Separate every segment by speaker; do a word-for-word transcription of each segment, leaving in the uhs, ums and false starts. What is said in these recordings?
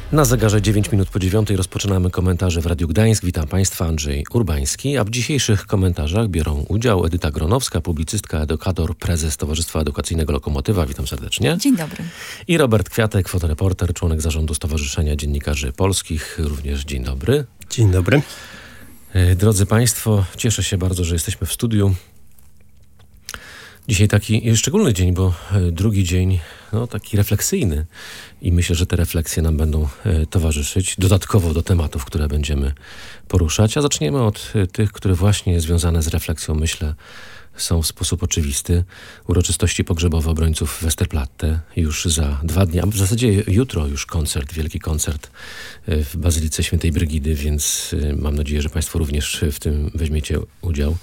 Speaker 1: Na zegarze dziewięć minut po dziewiątej rozpoczynamy komentarze w Radiu Gdańsk. Witam Państwa, Andrzej Urbański, a w dzisiejszych komentarzach biorą udział Edyta Gronowska, publicystka, edukator, prezes Towarzystwa Edukacyjnego Lokomotywa. Witam serdecznie.
Speaker 2: Dzień dobry.
Speaker 1: I Robert Kwiatek, fotoreporter, członek zarządu Stowarzyszenia Dziennikarzy Polskich. Również dzień dobry.
Speaker 3: Dzień dobry.
Speaker 1: Drodzy Państwo, cieszę się bardzo, że jesteśmy w studiu. Dzisiaj taki szczególny dzień, bo drugi dzień, no taki refleksyjny i myślę, że te refleksje nam będą towarzyszyć dodatkowo do tematów, które będziemy poruszać, a zaczniemy od tych, które właśnie związane z refleksją, myślę, są w sposób oczywisty. Uroczystości pogrzebowe obrońców Westerplatte już za dwa dni, a w zasadzie jutro już koncert, wielki koncert w Bazylice Świętej Brygidy, więc mam nadzieję, że Państwo również w tym weźmiecie udział.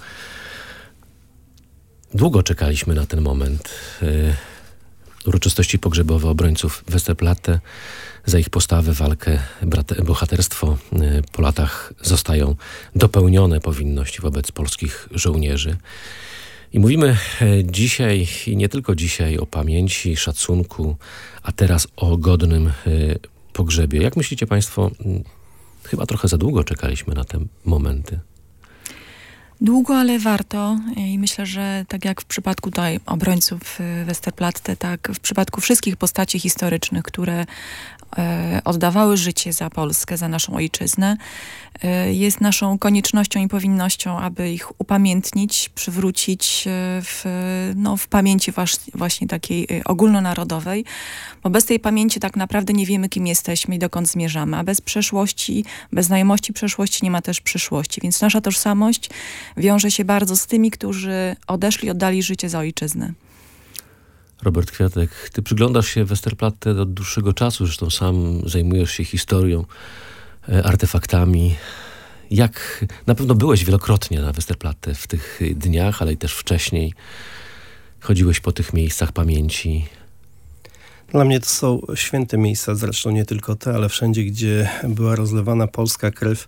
Speaker 1: Długo czekaliśmy na ten moment. Uroczystości pogrzebowe obrońców Westerplatte, za ich postawę, walkę, bohaterstwo po latach zostają dopełnione powinności wobec polskich żołnierzy. I mówimy dzisiaj, i nie tylko dzisiaj, o pamięci, szacunku, a teraz o godnym pogrzebie. Jak myślicie Państwo, chyba trochę za długo czekaliśmy na te momenty.
Speaker 2: Długo, ale warto i myślę, że tak jak w przypadku tutaj obrońców Westerplatte, tak w przypadku wszystkich postaci historycznych, które e, oddawały życie za Polskę, za naszą ojczyznę, e, jest naszą koniecznością i powinnością, aby ich upamiętnić, przywrócić w, no, w pamięci wasz, właśnie takiej ogólnonarodowej, bo bez tej pamięci tak naprawdę nie wiemy, kim jesteśmy i dokąd zmierzamy, a bez przeszłości, bez znajomości przeszłości nie ma też przyszłości, więc nasza tożsamość wiąże się bardzo z tymi, którzy odeszli, oddali życie za ojczyznę.
Speaker 1: Robert Kwiatek, ty przyglądasz się Westerplatte od dłuższego czasu, zresztą sam zajmujesz się historią, artefaktami. Jak na pewno byłeś wielokrotnie na Westerplatte w tych dniach, ale i też wcześniej. Chodziłeś po tych miejscach pamięci.
Speaker 3: Dla mnie to są święte miejsca, zresztą nie tylko te, ale wszędzie, gdzie była rozlewana polska krew,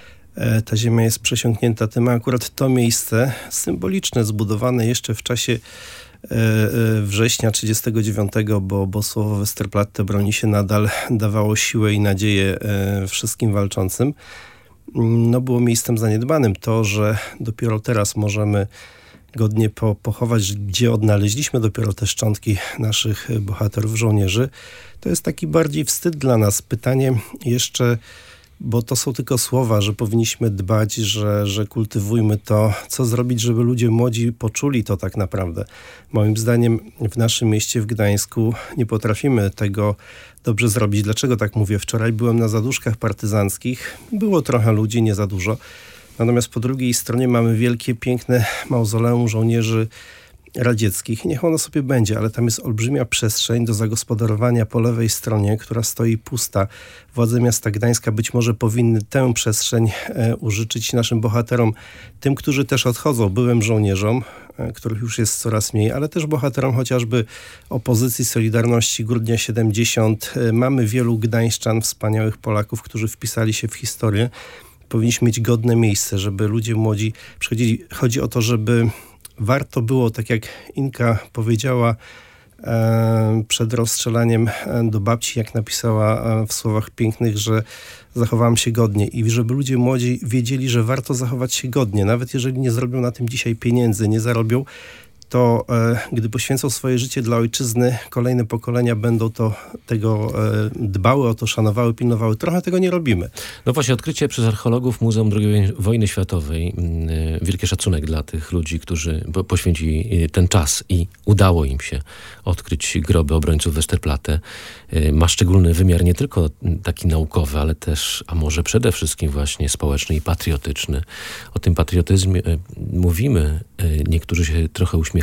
Speaker 3: ta ziemia jest przesiąknięta tym, a akurat to miejsce symboliczne, zbudowane jeszcze w czasie września trzydziestego dziewiątego, bo, bo słowo Westerplatte broni się nadal, dawało siłę i nadzieję wszystkim walczącym, no było miejscem zaniedbanym. To, że dopiero teraz możemy godnie po, pochować, gdzie odnaleźliśmy dopiero te szczątki naszych bohaterów, żołnierzy, to jest taki bardziej wstyd dla nas. Pytanie jeszcze, bo to są tylko słowa, że powinniśmy dbać, że, że kultywujmy to, co zrobić, żeby ludzie młodzi poczuli to tak naprawdę. Moim zdaniem w naszym mieście, w Gdańsku, nie potrafimy tego dobrze zrobić. Dlaczego tak mówię? Wczoraj byłem na zaduszkach partyzanckich. Było trochę ludzi, nie za dużo. Natomiast po drugiej stronie mamy wielkie, piękne mauzoleum żołnierzy radzieckich. Niech ono sobie będzie, ale tam jest olbrzymia przestrzeń do zagospodarowania po lewej stronie, która stoi pusta. Władze miasta Gdańska być może powinny tę przestrzeń e, użyczyć naszym bohaterom, tym, którzy też odchodzą, byłym żołnierzom, e, których już jest coraz mniej, ale też bohaterom chociażby opozycji Solidarności Grudnia siedemdziesiąt. E, mamy wielu gdańszczan, wspaniałych Polaków, którzy wpisali się w historię. Powinniśmy mieć godne miejsce, żeby ludzie młodzi przychodzili. Chodzi o to, żeby warto było, tak jak Inka powiedziała e, przed rozstrzelaniem do babci, jak napisała e, w słowach pięknych, że zachowałam się godnie i żeby ludzie młodzi wiedzieli, że warto zachować się godnie. Nawet jeżeli nie zrobią na tym dzisiaj pieniędzy, nie zarobią, to e, gdy poświęcą swoje życie dla ojczyzny, kolejne pokolenia będą to tego e, dbały o to, szanowały, pilnowały. Trochę tego nie robimy.
Speaker 1: No właśnie, odkrycie przez archeologów Muzeum drugiej Wojny Światowej. Yy, wielki szacunek dla tych ludzi, którzy poświęcili ten czas i udało im się odkryć groby obrońców Westerplatte. Yy, ma szczególny wymiar nie tylko taki naukowy, ale też, a może przede wszystkim właśnie społeczny i patriotyczny. O tym patriotyzmie yy, mówimy. Yy, niektórzy się trochę uśmiechają,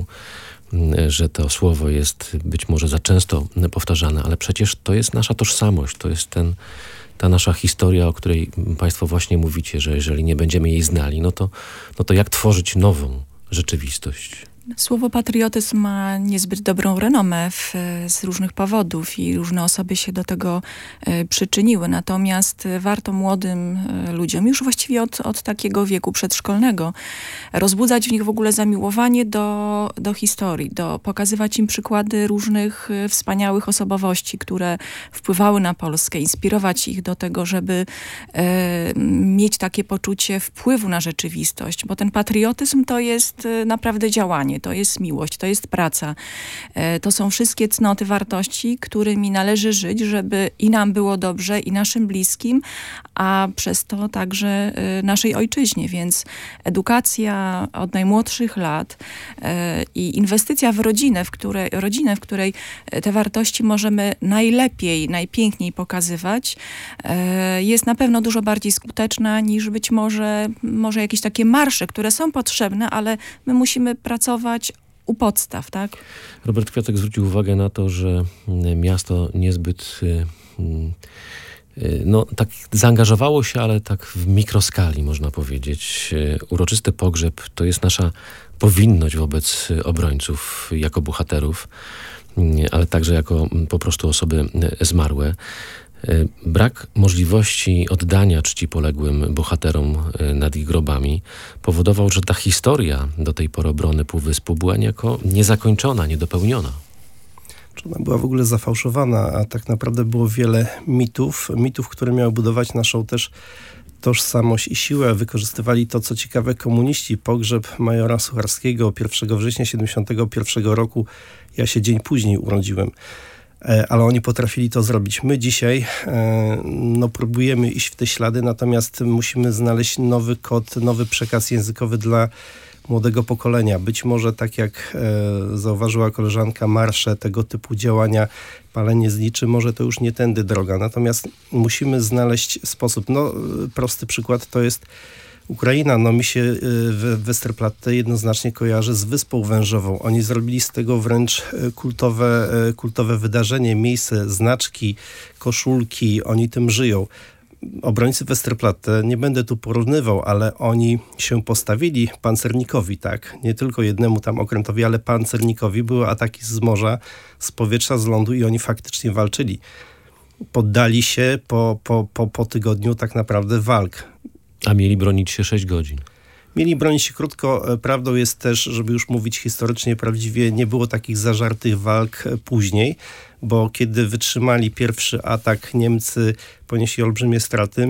Speaker 1: że to słowo jest być może za często powtarzane, ale przecież to jest nasza tożsamość, to jest ten, ta nasza historia, o której Państwo właśnie mówicie, że jeżeli nie będziemy jej znali, no to, no to jak tworzyć nową rzeczywistość?
Speaker 2: Słowo patriotyzm ma niezbyt dobrą renomę w, z różnych powodów i różne osoby się do tego e, przyczyniły. Natomiast warto młodym e, ludziom, już właściwie od, od takiego wieku przedszkolnego, rozbudzać w nich w ogóle zamiłowanie do, do historii, do, pokazywać im przykłady różnych e, wspaniałych osobowości, które wpływały na Polskę, inspirować ich do tego, żeby e, mieć takie poczucie wpływu na rzeczywistość, bo ten patriotyzm to jest e, naprawdę działanie. To jest miłość, to jest praca. To są wszystkie cnoty, wartości, którymi należy żyć, żeby i nam było dobrze, i naszym bliskim, a przez to także naszej ojczyźnie. Więc edukacja od najmłodszych lat i inwestycja w rodzinę, w której, rodzinę, w której te wartości możemy najlepiej, najpiękniej pokazywać, jest na pewno dużo bardziej skuteczna niż być może, może jakieś takie marsze, które są potrzebne, ale my musimy pracować u podstaw, tak?
Speaker 1: Robert Kwiatek zwrócił uwagę na to, że miasto niezbyt no, tak zaangażowało się, ale tak w mikroskali, można powiedzieć. Uroczysty pogrzeb to jest nasza powinność wobec obrońców jako bohaterów, ale także jako po prostu osoby zmarłe. Brak możliwości oddania czci poległym bohaterom nad ich grobami powodował, że ta historia do tej pory obrony Półwyspu była niejako niezakończona, niedopełniona.
Speaker 3: Czy ona była w ogóle zafałszowana, a tak naprawdę było wiele mitów, mitów, które miały budować naszą też tożsamość i siłę. Wykorzystywali to, co ciekawe, komuniści. Pogrzeb majora Sucharskiego pierwszego września siedemdziesiątego pierwszego roku. Ja się dzień później urodziłem. Ale oni potrafili to zrobić. My dzisiaj no, próbujemy iść w te ślady, natomiast musimy znaleźć nowy kod, nowy przekaz językowy dla młodego pokolenia. Być może, tak jak e, zauważyła koleżanka, marsze, tego typu działania, palenie zliczy, może to już nie tędy droga. Natomiast musimy znaleźć sposób. No, prosty przykład to jest Ukraina. No mi się Westerplatte jednoznacznie kojarzy z Wyspą Wężową. Oni zrobili z tego wręcz kultowe, kultowe wydarzenie, miejsce, znaczki, koszulki. Oni tym żyją. Obrońcy Westerplatte, nie będę tu porównywał, ale oni się postawili pancernikowi, tak? Nie tylko jednemu tam okrętowi, ale pancernikowi. Były ataki z morza, z powietrza, z lądu i oni faktycznie walczyli. Poddali się po, po, po, po tygodniu tak naprawdę walk.
Speaker 1: A mieli bronić się sześć godzin.
Speaker 3: Mieli bronić się krótko. Prawdą jest też, żeby już mówić historycznie prawdziwie, nie było takich zażartych walk później, bo kiedy wytrzymali pierwszy atak, Niemcy ponieśli olbrzymie straty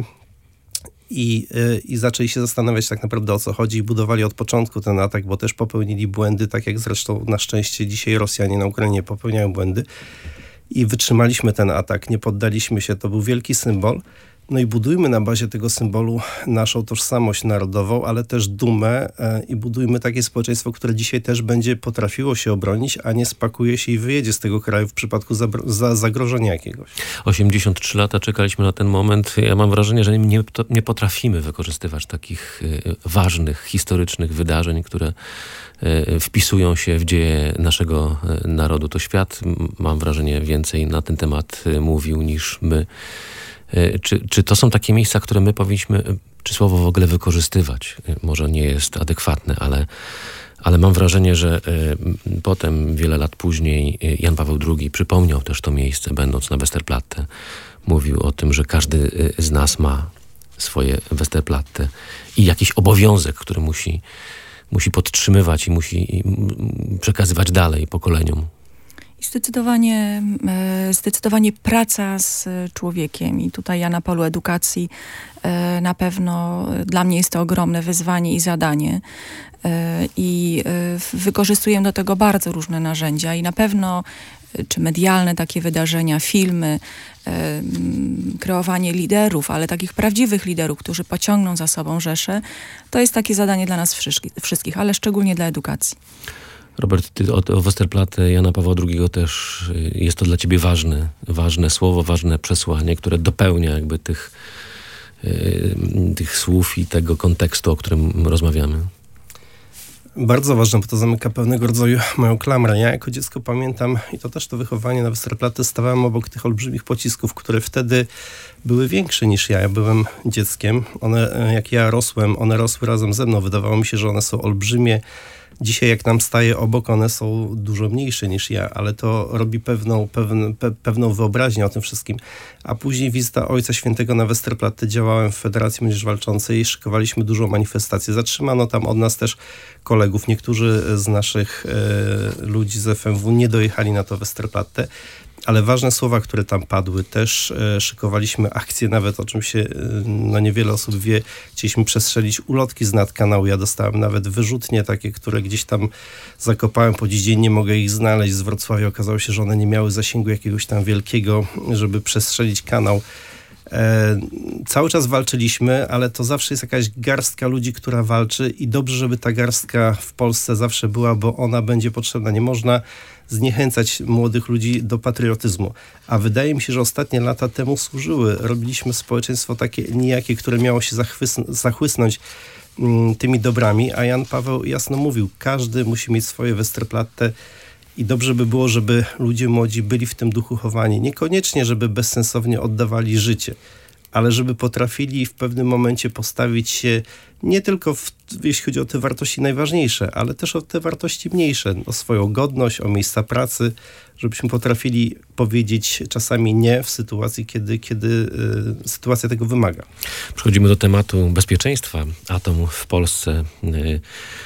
Speaker 3: i, i zaczęli się zastanawiać tak naprawdę, o co chodzi, i budowali od początku ten atak, bo też popełnili błędy, tak jak zresztą na szczęście dzisiaj Rosjanie na Ukrainie popełniają błędy. I wytrzymaliśmy ten atak, nie poddaliśmy się, to był wielki symbol. No i budujmy na bazie tego symbolu naszą tożsamość narodową, ale też dumę e, i budujmy takie społeczeństwo, które dzisiaj też będzie potrafiło się obronić, a nie spakuje się i wyjedzie z tego kraju w przypadku zabro- za zagrożenia jakiegoś.
Speaker 1: osiemdziesiąt trzy lata czekaliśmy na ten moment. Ja mam wrażenie, że nie, nie potrafimy wykorzystywać takich y, ważnych, historycznych wydarzeń, które y, wpisują się w dzieje naszego y, narodu. To świat, mam wrażenie, więcej na ten temat y, mówił niż my. Czy, czy to są takie miejsca, które my powinniśmy, czy słowo w ogóle wykorzystywać? Może nie jest adekwatne, ale, ale mam wrażenie, że y, potem, wiele lat później, Jan Paweł drugi przypomniał też to miejsce, będąc na Westerplatte. Mówił o tym, że każdy z nas ma swoje Westerplatte i jakiś obowiązek, który musi, musi podtrzymywać i musi przekazywać dalej pokoleniom.
Speaker 2: I zdecydowanie, zdecydowanie praca z człowiekiem. I tutaj ja na polu edukacji na pewno dla mnie jest to ogromne wyzwanie i zadanie. I wykorzystuję do tego bardzo różne narzędzia i na pewno czy medialne takie wydarzenia, filmy, kreowanie liderów, ale takich prawdziwych liderów, którzy pociągną za sobą rzeszę, to jest takie zadanie dla nas wszystkich, ale szczególnie dla edukacji.
Speaker 1: Robert, ty o, o Westerplatte Jana Pawła drugiego też jest to dla ciebie ważne, ważne słowo, ważne przesłanie, które dopełnia jakby tych, yy, tych słów i tego kontekstu, o którym rozmawiamy.
Speaker 3: Bardzo ważne, bo to zamyka pewnego rodzaju moją klamrę. Ja jako dziecko pamiętam, i to też to wychowanie na Westerplatte, stawałem obok tych olbrzymich pocisków, które wtedy były większe niż ja. Ja byłem dzieckiem. One, jak ja rosłem, one rosły razem ze mną. Wydawało mi się, że one są olbrzymie, Dzisiaj jak nam staje obok, one są dużo mniejsze niż ja, ale to robi pewną, pewne, pe, pewną wyobraźnię o tym wszystkim. A później wizyta Ojca Świętego na Westerplatte. Działałem w Federacji Młodzieży Walczącej i szykowaliśmy dużą manifestację. Zatrzymano tam od nas też kolegów. Niektórzy z naszych e, ludzi z F M W nie dojechali na to Westerplatte. Ale ważne słowa, które tam padły, też e, szykowaliśmy akcję, nawet o czym się e, no niewiele osób wie, chcieliśmy przestrzelić ulotki z nad kanału. Ja dostałem nawet wyrzutnie takie, które gdzieś tam zakopałem po dziś dzień, nie mogę ich znaleźć. Z Wrocławia okazało się, że one nie miały zasięgu jakiegoś tam wielkiego, żeby przestrzelić kanał. E, cały czas walczyliśmy, ale to zawsze jest jakaś garstka ludzi, która walczy i dobrze, żeby ta garstka w Polsce zawsze była, bo ona będzie potrzebna. Nie można zniechęcać młodych ludzi do patriotyzmu. A wydaje mi się, że ostatnie lata temu służyły. Robiliśmy społeczeństwo takie nijakie, które miało się zachwys- zachłysnąć mm, tymi dobrami, a Jan Paweł jasno mówił, każdy musi mieć swoje Westerplatte i dobrze by było, żeby ludzie młodzi byli w tym duchu chowani. Niekoniecznie, żeby bezsensownie oddawali życie, ale żeby potrafili w pewnym momencie postawić się nie tylko, w, jeśli chodzi o te wartości najważniejsze, ale też o te wartości mniejsze, o swoją godność, o miejsca pracy, żebyśmy potrafili powiedzieć czasami nie w sytuacji, kiedy, kiedy y, sytuacja tego wymaga.
Speaker 1: Przechodzimy do tematu bezpieczeństwa atomu w Polsce. Y,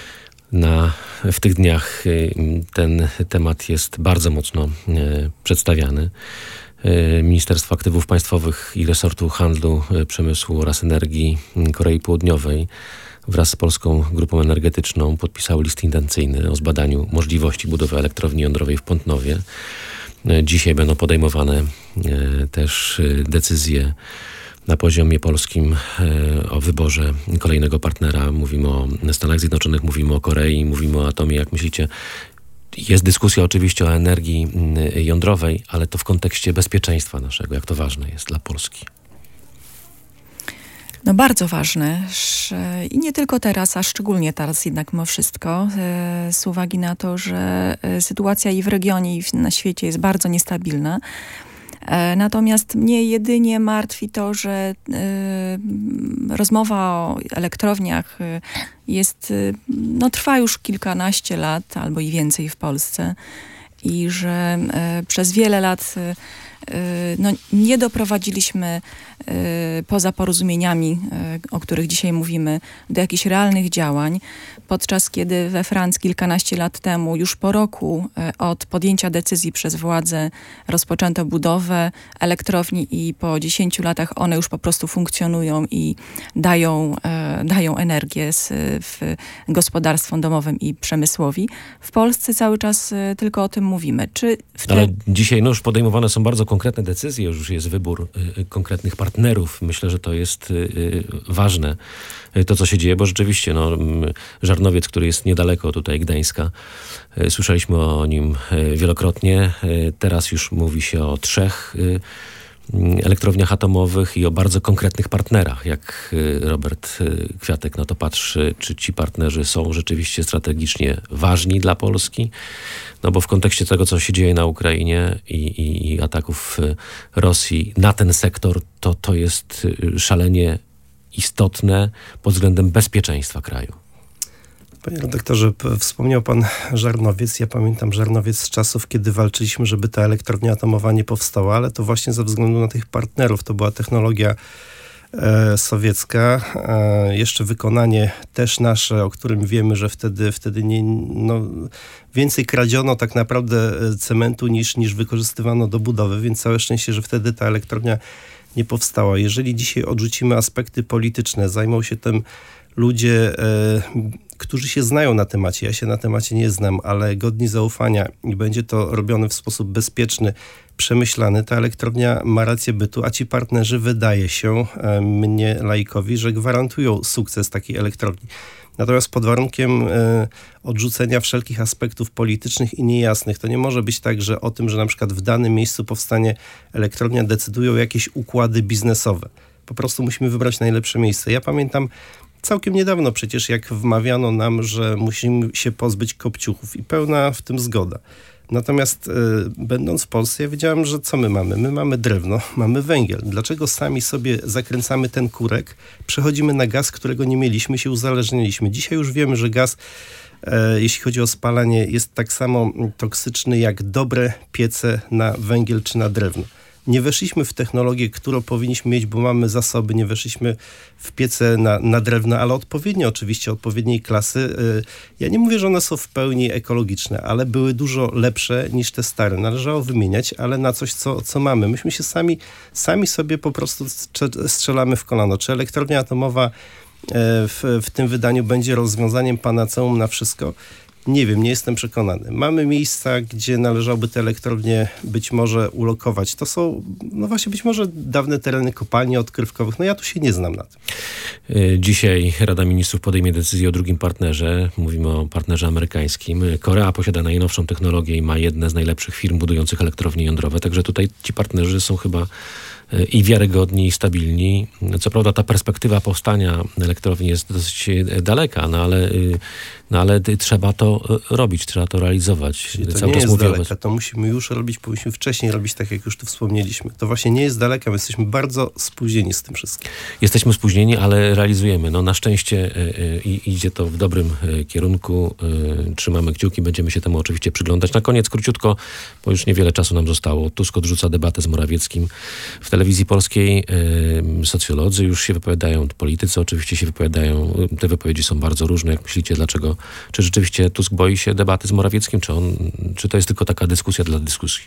Speaker 1: na, w tych dniach y, ten temat jest bardzo mocno y, przedstawiany. Ministerstwo Aktywów Państwowych i Resortu Handlu, Przemysłu oraz Energii Korei Południowej wraz z Polską Grupą Energetyczną podpisały list intencyjny o zbadaniu możliwości budowy elektrowni jądrowej w Pątnowie. Dzisiaj będą podejmowane też decyzje na poziomie polskim o wyborze kolejnego partnera. Mówimy o Stanach Zjednoczonych, mówimy o Korei, mówimy o atomie. Jak myślicie, jest dyskusja oczywiście o energii jądrowej, ale to w kontekście bezpieczeństwa naszego, jak to ważne jest dla Polski.
Speaker 2: No bardzo ważne i nie tylko teraz, a szczególnie teraz jednak mimo wszystko, z uwagi na to, że sytuacja i w regionie, i na świecie jest bardzo niestabilna. Natomiast mnie jedynie martwi to, że y, rozmowa o elektrowniach y, jest, y, no, trwa już kilkanaście lat albo i więcej w Polsce i że y, przez wiele lat y, no, nie doprowadziliśmy y, poza porozumieniami, y, o których dzisiaj mówimy, do jakichś realnych działań, podczas kiedy we Francji kilkanaście lat temu, już po roku y, od podjęcia decyzji przez władze, rozpoczęto budowę elektrowni i po dziesięciu latach one już po prostu funkcjonują i dają, y, dają energię z, w gospodarstwom domowym i przemysłowi. W Polsce cały czas y, tylko o tym mówimy. Czy w te...
Speaker 1: Ale dzisiaj no, już podejmowane są bardzo konkretne decyzje, już jest wybór y, konkretnych partnerów. Myślę, że to jest y, ważne, y, to co się dzieje, bo rzeczywiście no, Żarnowiec, który jest niedaleko tutaj Gdańska, y, słyszeliśmy o nim y, wielokrotnie. Y, teraz już mówi się o trzech y, elektrowniach atomowych i o bardzo konkretnych partnerach. Jak Robert Kwiatek na to patrzy, czy ci partnerzy są rzeczywiście strategicznie ważni dla Polski? No bo w kontekście tego, co się dzieje na Ukrainie i, i, i ataków Rosji na ten sektor, to, to jest szalenie istotne pod względem bezpieczeństwa kraju.
Speaker 3: Panie redaktorze, wspomniał pan Żarnowiec. Ja pamiętam Żarnowiec z czasów, kiedy walczyliśmy, żeby ta elektrownia atomowa nie powstała, ale to właśnie ze względu na tych partnerów. To była technologia e, sowiecka. E, jeszcze wykonanie też nasze, o którym wiemy, że wtedy, wtedy nie, no, więcej kradziono tak naprawdę cementu niż, niż wykorzystywano do budowy, więc całe szczęście, że wtedy ta elektrownia nie powstała. Jeżeli dzisiaj odrzucimy aspekty polityczne, zajmą się tym ludzie, e, którzy się znają na temacie. Ja się na temacie nie znam, ale godni zaufania i będzie to robione w sposób bezpieczny, przemyślany. Ta elektrownia ma rację bytu, a ci partnerzy, wydaje się e, mnie, laikowi, że gwarantują sukces takiej elektrowni. Natomiast pod warunkiem e, odrzucenia wszelkich aspektów politycznych i niejasnych, to nie może być tak, że o tym, że na przykład w danym miejscu powstanie elektrownia, decydują jakieś układy biznesowe. Po prostu musimy wybrać najlepsze miejsce. Ja pamiętam całkiem niedawno przecież, jak wmawiano nam, że musimy się pozbyć kopciuchów i pełna w tym zgoda. Natomiast y, będąc w Polsce, ja wiedziałem, że co my mamy? My mamy drewno, mamy węgiel. Dlaczego sami sobie zakręcamy ten kurek, przechodzimy na gaz, którego nie mieliśmy, się uzależniliśmy? Dzisiaj już wiemy, że gaz e, jeśli chodzi o spalanie, jest tak samo toksyczny jak dobre piece na węgiel czy na drewno. Nie weszliśmy w technologię, którą powinniśmy mieć, bo mamy zasoby, nie weszliśmy w piece na, na drewno, ale odpowiednio oczywiście, odpowiedniej klasy. Ja nie mówię, że one są w pełni ekologiczne, ale były dużo lepsze niż te stare. Należało wymieniać, ale na coś, co, co mamy. Myśmy się sami, sami sobie po prostu strzelamy w kolano. Czy elektrownia atomowa w, w tym wydaniu będzie rozwiązaniem panaceum na wszystko? Nie wiem, nie jestem przekonany. Mamy miejsca, gdzie należałoby te elektrownie być może ulokować. To są, no właśnie, być może dawne tereny kopalni odkrywkowych. No ja tu się nie znam na tym.
Speaker 1: Dzisiaj Rada Ministrów podejmie decyzję o drugim partnerze. Mówimy o partnerze amerykańskim. Korea posiada najnowszą technologię i ma jedne z najlepszych firm budujących elektrownie jądrowe. Także tutaj ci partnerzy są chyba i wiarygodni, i stabilni. Co prawda ta perspektywa powstania elektrowni jest dosyć daleka, no ale, no ale trzeba to robić, trzeba to realizować.
Speaker 3: To Cały nie jest daleka, to musimy już robić, powinniśmy wcześniej robić, tak jak już tu wspomnieliśmy. To właśnie nie jest daleka, my jesteśmy bardzo spóźnieni z tym wszystkim.
Speaker 1: Jesteśmy spóźnieni, ale realizujemy. No na szczęście y, y, idzie to w dobrym y, kierunku. Y, trzymamy kciuki, będziemy się temu oczywiście przyglądać. Na koniec króciutko, bo już niewiele czasu nam zostało. Tusk odrzuca debatę z Morawieckim. W telewizji polskiej y, socjolodzy już się wypowiadają, politycy oczywiście się wypowiadają. Te wypowiedzi są bardzo różne. Jak myślicie, dlaczego? Czy rzeczywiście Tusk boi się debaty z Morawieckim? Czy, on, czy to jest tylko taka dyskusja dla dyskusji?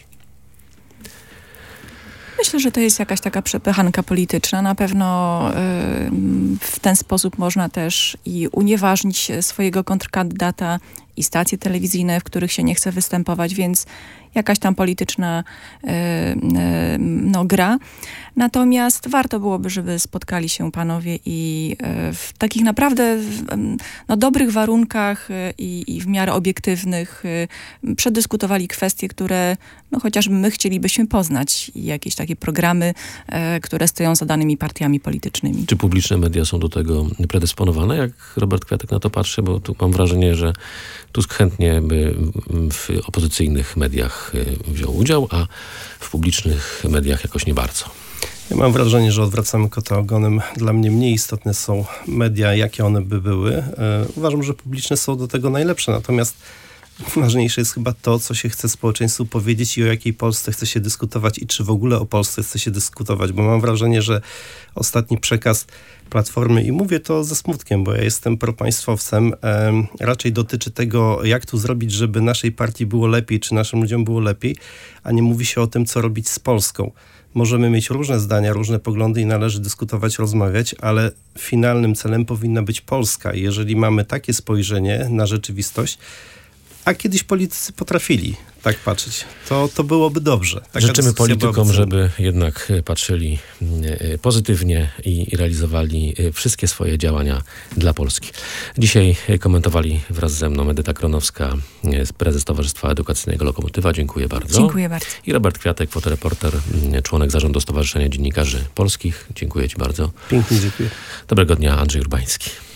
Speaker 2: Myślę, że to jest jakaś taka przepychanka polityczna. Na pewno y, w ten sposób można też i unieważnić swojego kontrkandydata i stacje telewizyjne, w których się nie chce występować, więc jakaś tam polityczna y, y, no, gra. Natomiast warto byłoby, żeby spotkali się panowie i y, w takich naprawdę no, dobrych warunkach y, i w miarę obiektywnych y, przedyskutowali kwestie, które no, chociażby my chcielibyśmy poznać i jakieś takie programy, y, które stoją za danymi partiami politycznymi.
Speaker 1: Czy publiczne media są do tego predysponowane? Jak Robert Kwiatek na to patrzy? Bo tu mam wrażenie, że Tusk chętnie by w opozycyjnych mediach wziął udział, a w publicznych mediach jakoś nie bardzo.
Speaker 3: Ja mam wrażenie, że odwracamy kota ogonem. Dla mnie mniej istotne są media, jakie one by były. Uważam, że publiczne są do tego najlepsze, natomiast ważniejsze jest chyba to, co się chce społeczeństwu powiedzieć i o jakiej Polsce chce się dyskutować i czy w ogóle o Polsce chce się dyskutować, bo mam wrażenie, że ostatni przekaz Platformy, i mówię to ze smutkiem, bo ja jestem propaństwowcem, e, raczej dotyczy tego, jak tu zrobić, żeby naszej partii było lepiej, czy naszym ludziom było lepiej, a nie mówi się o tym, co robić z Polską. Możemy mieć różne zdania, różne poglądy i należy dyskutować, rozmawiać, ale finalnym celem powinna być Polska. Jeżeli mamy takie spojrzenie na rzeczywistość, a kiedyś politycy potrafili tak patrzeć, to, to byłoby dobrze. Taka
Speaker 1: Życzymy politykom, żeby jednak patrzyli pozytywnie i realizowali wszystkie swoje działania dla Polski. Dzisiaj komentowali wraz ze mną Edyta Kronowska, prezes Towarzystwa Edukacyjnego Lokomotywa. Dziękuję bardzo.
Speaker 2: Dziękuję bardzo.
Speaker 1: I Robert Kwiatek, fotoreporter, członek zarządu Stowarzyszenia Dziennikarzy Polskich. Dziękuję ci bardzo.
Speaker 3: Pięknie dziękuję.
Speaker 1: Dobrego dnia, Andrzej Urbański.